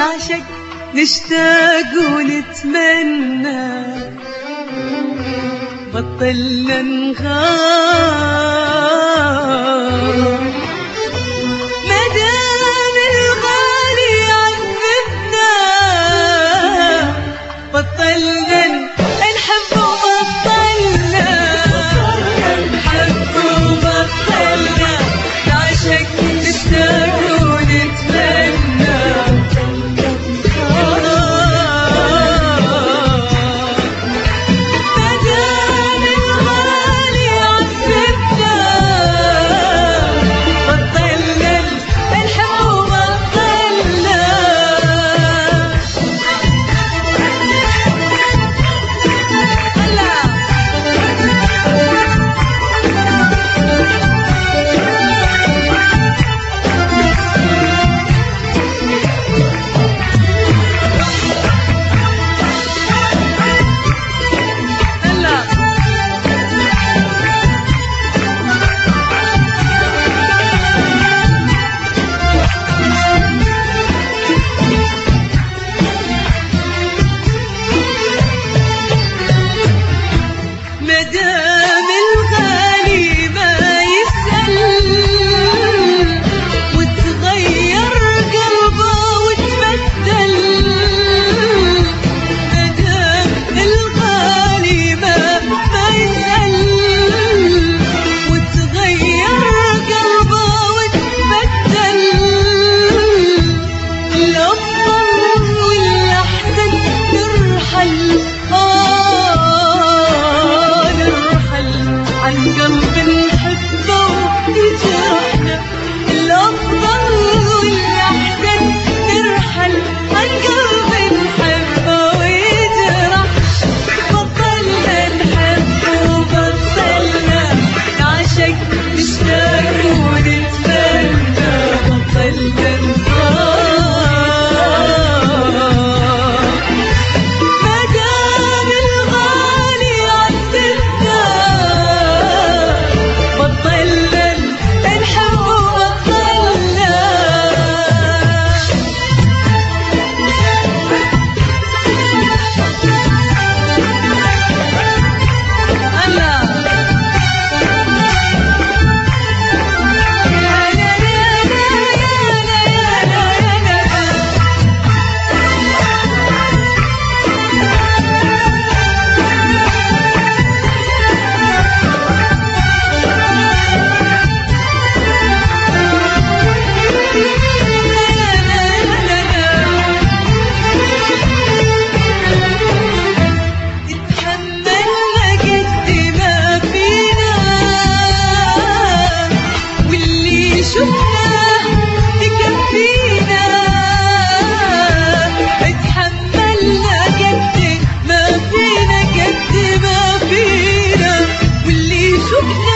نعشق نشتاق ونتمنى بطلنا نغار مدام الغالي عذبنا بطلنا نحب وبطلنا نحب وبطلنا نعشق نشتاق ونتمنى مدام الغالي ما يسأل وتغير قلبه وتبدل مدام الغالي ما يسأل وتغير قلبه وتبدل الأفضل والأحسن نرحل عن قلب نحبه ويجرحنا الأفضل والأحسن نرحل عن قلب نحبه ويجرح بطلنا نحب وبطلنا نعشق نشتاق ونتمنى بطلنا شفناه تكفينا اتحملنا قد ما فينا واللي شفناه